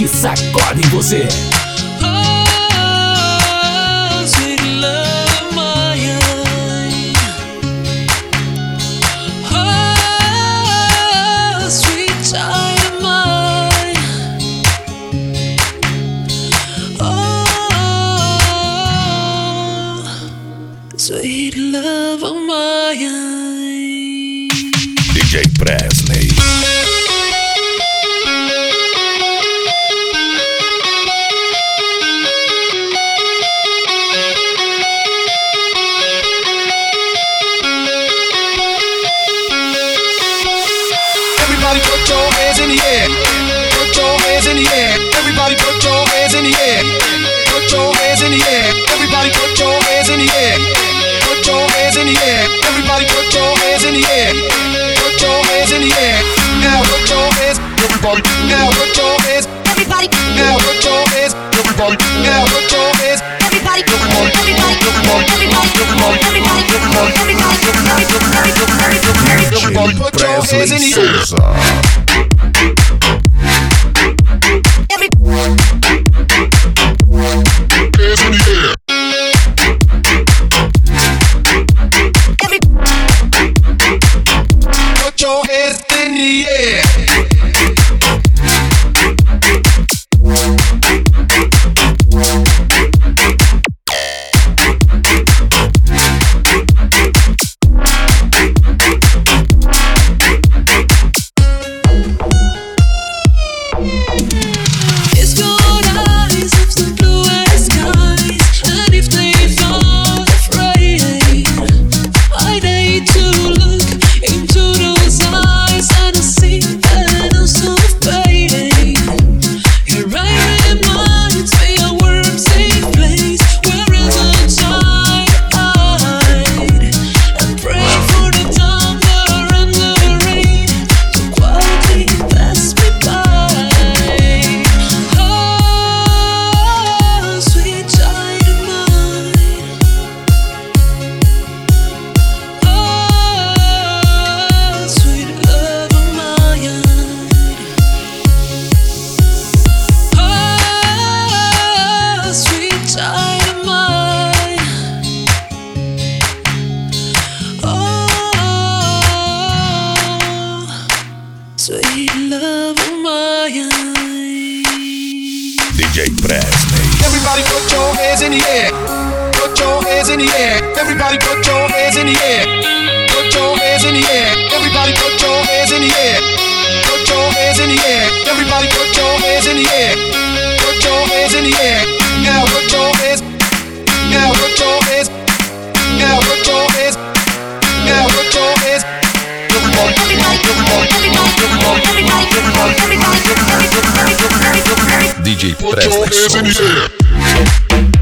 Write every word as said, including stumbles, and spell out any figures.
que sacodem você. Sweet love of mine. D J Presley. Everybody put your hands in the air. Put your hands in the air. Everybody put your hands in the air. Put your hands in the air. Everybody put your hands in the air. Put your hands in the air. Everybody put your hands in the air. Put your hands in the air. Now put your hands. Everybody. Now put your hands. Everybody. Now put your hands. Everybody. Now put your hands. Everybody. Everybody. Everybody. Everybody. Everybody. Everybody. Everybody. Everybody. Everybody put your hands in the air. Every Hands in the air. every Put your hands in the air. It's good eyes of the bluest skies, and if they fall afraid, I need to look into those eyes and I see that I'm so fading. Your eye reminds me a warm, safe place where is a tide, and pray for the thunder and the rain to quietly pass me by. Oh, sweet child of mine. Oh, sweet love of mine. Oh, sweet child of mine. Oh, sweet love of mine. D J Presley. Everybody put your hands in the air. Put your hands in the air. Everybody put your hands in the air. Put your hands in the air. Everybody put your hands in the air. Put your hands in the air. Everybody put your hands in the air. Put your hands in the air. Now put your hands. Now put your hands. Now put your hands. Now put your hands. Everybody. Everybody. Everybody. Everybody. Everybody. Everybody. D J Put your hands in Presley the Souza. air.